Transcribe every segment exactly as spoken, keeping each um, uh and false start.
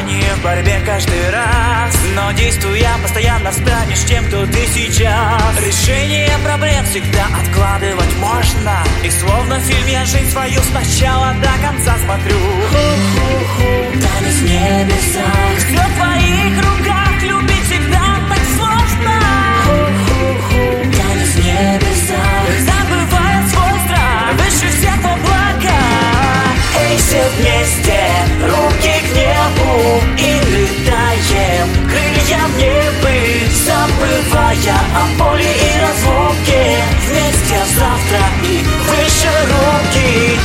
выживание в борьбе каждый раз, но действуя постоянно станешь тем, кто ты сейчас. Решение проблем всегда откладывать можно, и словно в фильме я жизнь свою сначала до конца смотрю. Тайны в небесах, все в твоих руках, любить всегда так сложно. тайны в небесах, Забывая свой страх, выше всех в облаках. эй, все вместе, руки к небу и летаем, крылья в небы, забывая о боли и разлуке. Вместе завтра и выше руки.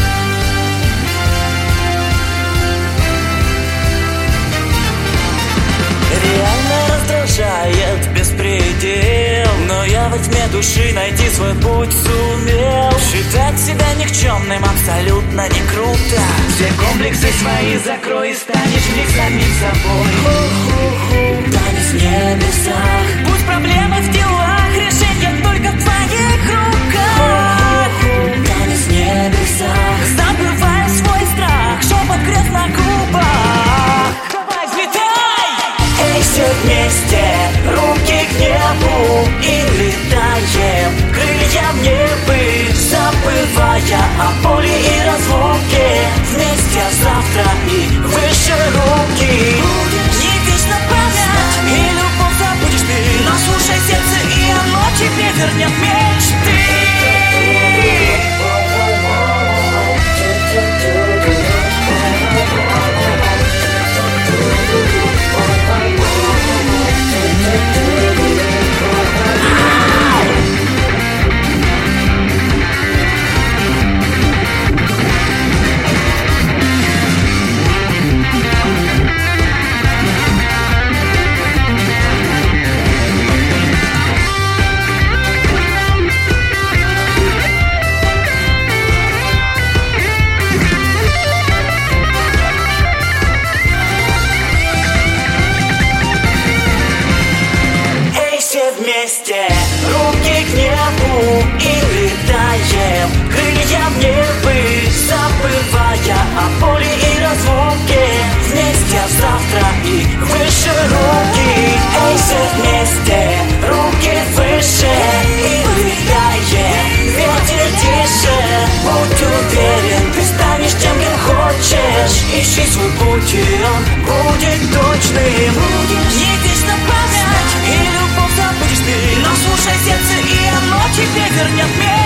Реально раздражает беспредел, но я во тьме души найти свой путь сумел. Считать себя никчемным абсолютно не круто. Все комплексы свои закрой и станешь в них самим собой. Тайны в небесах, Пусть проблемы в делах, решение только в твоих руках. тайны в небесах, Забывая свой страх, шепот крест на губах. Давай, взлетай! эй, все вместе, руки к небу и летаем, крылья в небы, забывая о боли и разлуке. Вместе завтра и выше руки. Не вечно память и любовь забудешь ты, но слушай сердце, и оно тебе вернет мечты. Вместе, руки к небу и летаем, крылья в небы, забывая о боли и разлуке. Вместе завтра и выше руки. Эй, все вместе, руки выше и летаем, ветер тише. Будь уверен, ты станешь тем, кем хочешь. Ищи свой путь, и он будет точным. Не вечно память и любовь забудешь ты, но слушай сердце, и оно тебе вернет мир.